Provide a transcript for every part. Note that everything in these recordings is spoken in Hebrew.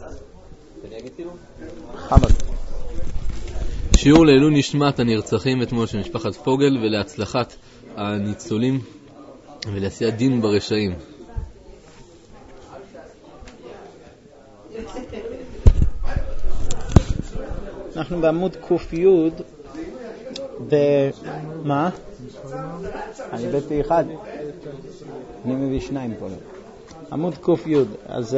חמד. שיעור לעילוי נשמת הנרצחים אתמול של משפחת פוגל ולהצלחת הניצולים ולעשיית דין ברשעים. אנחנו בעמוד ק"י מה? אני הבאתי אחד, אני מביא שניים פה. עמוד ק"י. אז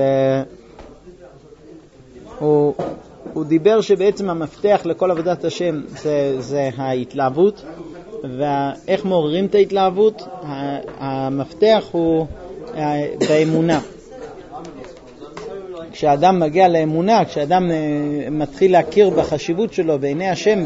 הוא דיבר שבעצם המפתח לכל עבודת השם זה ההתלהבות, ואיך מעוררים את ההתלהבות. המפתח הוא באמונה. כשאדם מגיע לאמונה, כשאדם מתחיל להכיר בחשיבות שלו בעיני השם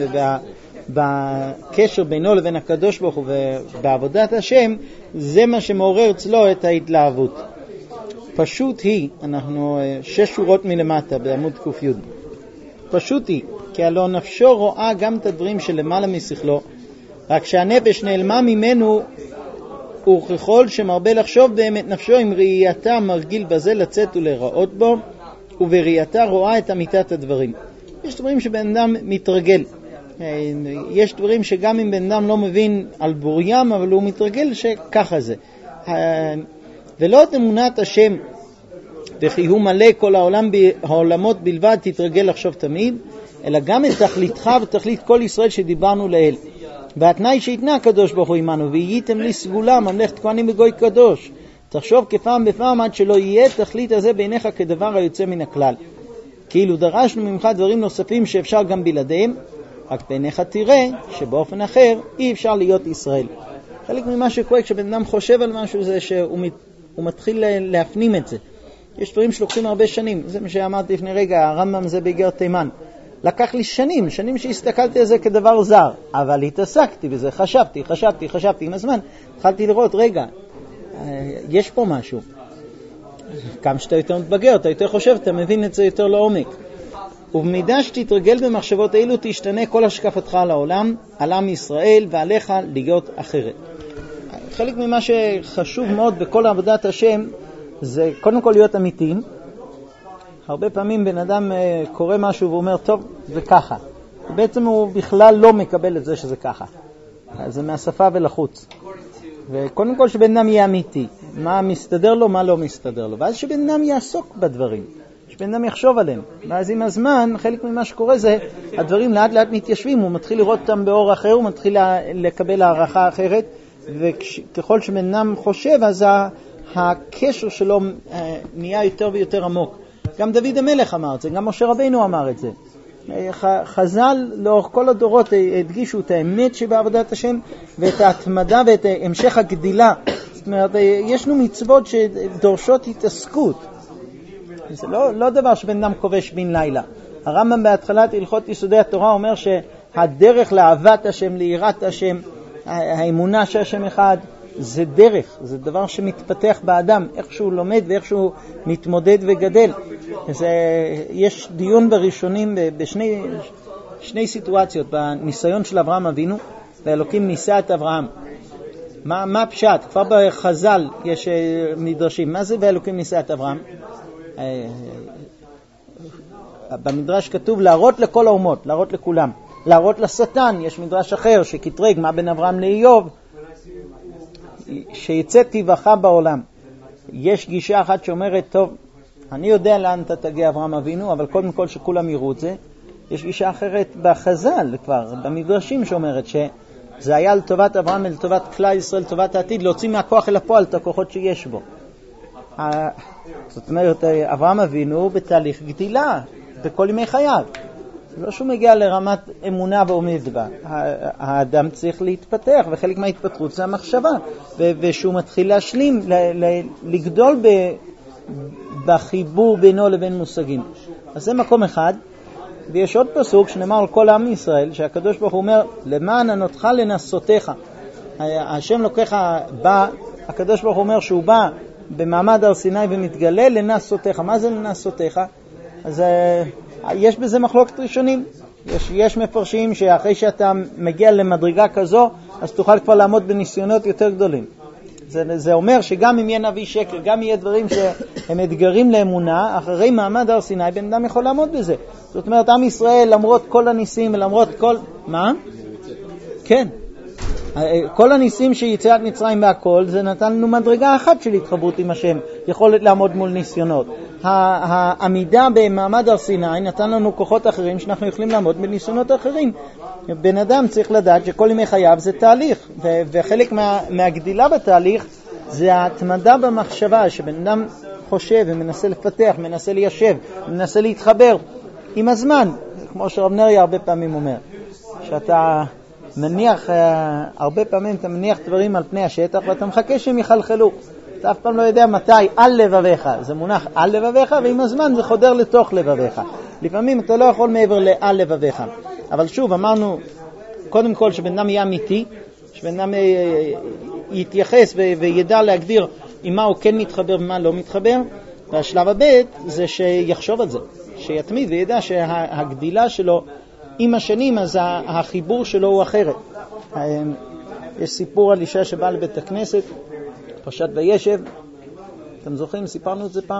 ובקשר בינו לבין הקדוש ברוך הוא ובעבודת השם, זה מה שמעורר אצלו את ההתלהבות. פשוט היא, אנחנו 6 שורות מלמטה בעמוד ק"י. פשוט היא, כי הלא נפשו רואה גם את הדברים שלמעלה משכלו, רק שהנפש נעלמה ממנו, וככל שמרבה לחשוב באמת נפשו עם ראייתה מרגיל בזה לצאת ולראות בו, ובראייתה רואה את אמיתת הדברים. יש דברים שבן אדם מתרגל. יש דברים שגם אם בן אדם לא מבין על בוריים, אבל הוא מתרגל שככה זה. ולא את אמונת השם, וכי הוא מלא כל העולמות בלבד, תתרגל לחשוב תמיד, אלא גם את תכליתך ותכלית כל ישראל שדיברנו לאל. והתנאי שהתנה הקדוש ברוך הוא עמנו, והייתם לי סגולה ממלכת כהנים וגוי קדוש. תחשוב כפעם בפעם עד שלא יהיה תכלית הזה בעיניך כדבר היוצא מן הכלל. כאילו דרשנו ממך דברים נוספים שאפשר גם בלעדיהם, רק בעיניך תראה שבאופן אחר אי אפשר להיות ישראל. חלק ממה שקורה כשבן אדם חושב על משהו זה שהוא מתחיל להפנים את זה. יש דברים שלוקחים הרבה שנים, זה מה שאמרתי לפני רגע, הרמב"ם זה באיגרת תימן. לקח לי שנים שהסתכלתי על זה כדבר זר, אבל התעסקתי בזה, חשבתי עם הזמן, התחלתי לראות, רגע, יש פה משהו. כמה שאתה יותר מתבגר, אתה יותר חושב, אתה מבין את זה יותר לעומק. ובמידה שתתרגל במחשבות האלו, תשתנה כל השקפתך על העולם, על עם ישראל, ועליך להיות אחרת. חלק ממה שחשוב מאוד בכל עבודת השם, זה קודם כל להיות אמיתיים. הרבה פעמים בן אדם קורא משהו ואומר, טוב, זה ככה. בעצם הוא בכלל לא מקבל את זה שזה ככה. זה מהשפה ולחוץ. וקודם כל שבן אדם יהיה אמיתי. מה מסתדר לו, מה לא מסתדר לו. ואז שבן אדם יעסוק בדברים. שבן אדם יחשוב עליהם. ואז עם הזמן, חלק ממה שקורה זה, הדברים לאט לאט מתיישבים. הוא מתחיל לראות אותם באור אחר, הוא מתחיל לקבל הערכה אחרת. וככל שבן אדם חושב, אז הקשר שלו נהיה יותר ויותר עמוק. גם דוד המלך אמר את זה, גם משה רבינו אמר את זה. חז"ל לאורך כל הדורות הדגישו את האמת שבעבודת השם ואת ההתמדה ואת המשך הגדילה. זאת אומרת, ישנו מצוות שדורשות התעסקות. זה לא דבר שבן אדם כובש בן לילה. הרמב"ם בהתחלת הלכות יסודי התורה אומר שהדרך לאהבת השם, ליראת השם, האמונה שהשם אחד, זה דרך, זה דבר שמתפתח באדם, איך שהוא לומד ואיך שהוא מתמודד וגדל. יש דיון בראשונים בשני סיטואציות, בניסיון של אברהם אבינו, ואלוקים ניסה את אברהם. מה פשט? כבר בחז"ל יש מדרשים, מה זה ואלוקים ניסה את אברהם? במדרש כתוב להראות לכל האומות, להראות לכולם. להראות לשטן, יש מדרש אחר שכתרג מה בין אברהם לאיוב, שיצא טבעך בעולם. יש גישה אחת שאומרת, טוב, אני יודע לאן אתה תגיע אברהם אבינו, אבל קודם כל שכולם יראו את זה. יש גישה אחרת בחז"ל כבר, במדרשים שאומרת שזה היה לטובת אברהם, לטובת כלל ישראל, לטובת העתיד, להוציא מהכוח אל הפועל את הכוחות שיש בו. זאת אומרת, אברהם אבינו בתהליך גדילה, בכל ימי חייו. לא שהוא מגיע לרמת אמונה ועומד בה. האדם צריך להתפתח, וחלק מההתפתחות זה המחשבה. ושהוא מתחיל להשלים, לגדול בחיבור בינו לבין מושגים. אז זה מקום אחד. ויש עוד פסוק שנאמר על כל עם ישראל, שהקדוש ברוך הוא אומר, למען ענותך לנסותיך. השם לוקח בא, הקדוש ברוך הוא אומר שהוא בא במעמד הר סיני ומתגלה לנסותיך. מה זה לנסותיך? אז יש בזה מחלוקת ראשונים. יש מפרשים שאחרי שאתה מגיע למדרגה כזו, אז תוכל כבר לעמוד בניסיונות יותר גדולים. זה אומר שגם אם יהיה נביא שקר, גם יהיה דברים שהם אתגרים לאמונה, אחרי מעמד הר סיני בן אדם יכול לעמוד בזה. זאת אומרת, עם ישראל, למרות כל הניסים ולמרות כל... מה? כן. כל הניסים שיציאת מצרים והכל, זה נתן לנו מדרגה אחת של התחברות עם השם, יכולת לעמוד מול ניסיונות. העמידה במעמד הר סיני נתן לנו כוחות אחרים שאנחנו יכולים לעמוד בניסיונות אחרים. בן אדם צריך לדעת שכל ימי חייו זה תהליך, וחלק מהגדילה בתהליך זה ההתמדה במחשבה, שבן אדם חושב ומנסה לפתח, מנסה ליישב, מנסה להתחבר עם הזמן, כמו שרב נריה הרבה פעמים אומר, שאתה מניח, הרבה פעמים אתה מניח דברים על פני השטח ואתה מחכה שהם יחלחלו. אתה אף פעם לא יודע מתי על לבביך, זה מונח על לבביך, ועם הזמן זה חודר לתוך לבביך. לפעמים אתה לא יכול מעבר לעל לבביך. אבל שוב, אמרנו, קודם כל שבן אדם יהיה אמיתי, שבן אדם יתייחס וידע להגדיר עם מה הוא כן מתחבר ומה לא מתחבר. והשלב הבא זה שיחשוב על זה, שיתמיד וידע שהגדילה שלו עם השנים, אז החיבור שלו הוא אחרת. יש סיפור על אישה שבאה לבית הכנסת, פרשת וישב, אתם זוכרים, סיפרנו את זה פעם,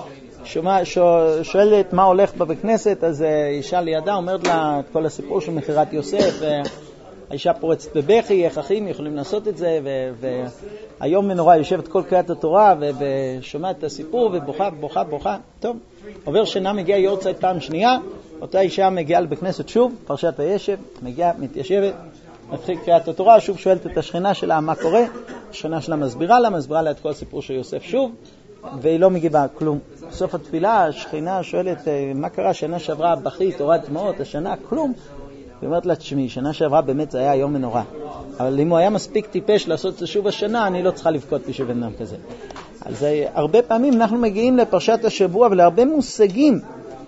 שואלת מה הולך בבית כנסת, אז אישה לידה אומרת לה את כל הסיפור של מחירת יוסף, האישה פורצת בבכי, איך אחים יכולים לעשות את זה, והיום מנורה יושבת כל קריאת התורה ושומעת את הסיפור ובוכה. טוב, עובר שנה, מגיעה יורצייט פעם שנייה, אותה אישה מגיעה לבית כנסת שוב, פרשת וישב, מגיעה, מתיישבת, מתחיל קריאת התורה, שוב שואלת את השכנה שלה מה קורה, השכנה שלה מסבירה לה את כל הסיפור של יוסף שוב, והיא לא מגיבה כלום. בסוף התפילה השכנה שואלת מה קרה, שנה שעברה בכית, הורד דמעות, השנה כלום. היא אומרת לה, תשמעי, שנה שעברה באמת זה היה יום ונורא, אבל אם הוא היה מספיק טיפש לעשות את זה שוב השנה, אני לא צריכה לבכות בשביל בן אדם כזה. אז הרבה פעמים אנחנו מגיעים לפרשת השבוע ולהרבה מושגים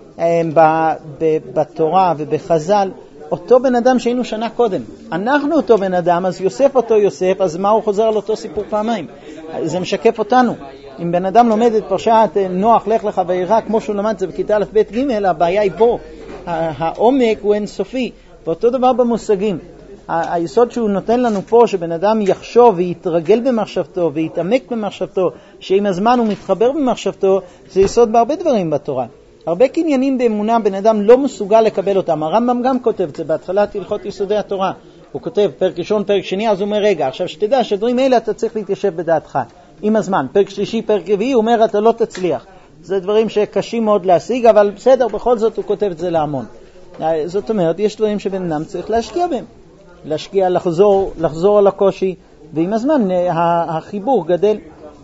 בתורה ובחז"ל, אותו בן אדם שהיינו שנה קודם. אנחנו אותו בן אדם, אז יוסף אותו יוסף, אז מה הוא חוזר על אותו סיפור פעמיים? זה משקף אותנו. אם בן אדם לומד את פרשת נוח, לך לך וירא, כמו שהוא למד זה בכיתה א' ב' ג', הבעיה היא בו. העומק הוא אינסופי. ואותו דבר במושגים. היסוד שהוא נותן לנו פה, שבן אדם יחשוב ויתרגל במחשבתו ויתעמק במחשבתו, שעם הזמן הוא מתחבר במחשבתו, זה יסוד בהרבה דברים בתורה. הרבה קניינים באמונה בן אדם לא מסוגל לקבל אותם. הרמב"ם גם כותב את זה בהתחלת הלכות יסודי התורה. הוא כותב פרק ראשון, פרק שני, אז הוא אומר רגע, עכשיו שתדע שדברים אלה אתה צריך להתיישב בדעתך עם הזמן. פרק שלישי, פרק רביעי, הוא אומר אתה לא תצליח. זה דברים שקשים מאוד להשיג, אבל בסדר, בכל זאת הוא כותב את זה להמון. זאת אומרת, יש דברים שבן אדם צריך להשקיע בהם. להשקיע, לחזור על הקושי, ועם הזמן החיבור גדל.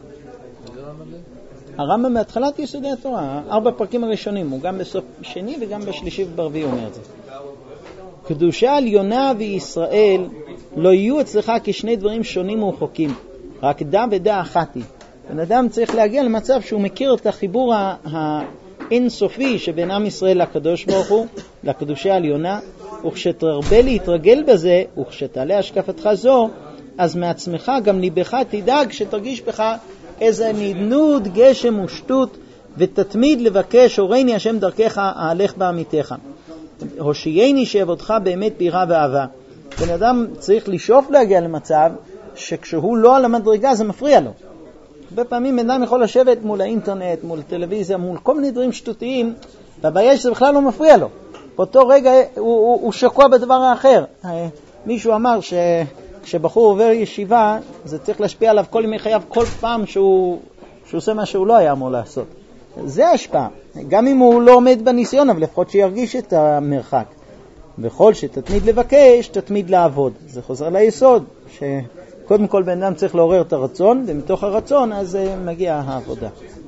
הרמב"ם בהתחלת יסודי התורה, 4 פרקים הראשונים, הוא גם בסוף שני וגם בשלישי וברביעי אומר את זה. קדושה עליונה וישראל לא יהיו אצלך כשני דברים שונים ורחוקים, רק דע ודע אחת היא. בן אדם צריך להגיע למצב שהוא מכיר את החיבור האינסופי שבין עם ישראל לקדוש ברוך הוא, לקדושה עליונה, וכשתרבה להתרגל בזה, וכשתעלה השקפתך זו, אז מעצמך גם ליבך תדאג שתרגיש בך איזה נדנות, גשם ושטות, ותתמיד לבקש, הורייני השם דרכך, אהלך בעמיתך. הושיעני שעבודך באמת ביראה ואהבה. בן אדם צריך לשאוף להגיע למצב שכשהוא לא על המדרגה זה מפריע לו. הרבה פעמים בן אדם יכול לשבת מול האינטרנט, מול טלוויזיה, מול כל מיני דברים שטותיים, והבעיה שזה בכלל לא מפריע לו. באותו רגע הוא שקוע בדבר האחר. מישהו אמר כשבחור עובר ישיבה, זה צריך להשפיע עליו כל ימי חייו, כל פעם שהוא עושה מה שהוא לא היה אמור לעשות. זה השפעה. גם אם הוא לא עומד בניסיון, אבל לפחות שירגיש את המרחק. בכל שתתמיד לבקש, תתמיד לעבוד. זה חוזר ליסוד, שקודם כל בן אדם צריך לעורר את הרצון, ומתוך הרצון אז מגיעה העבודה.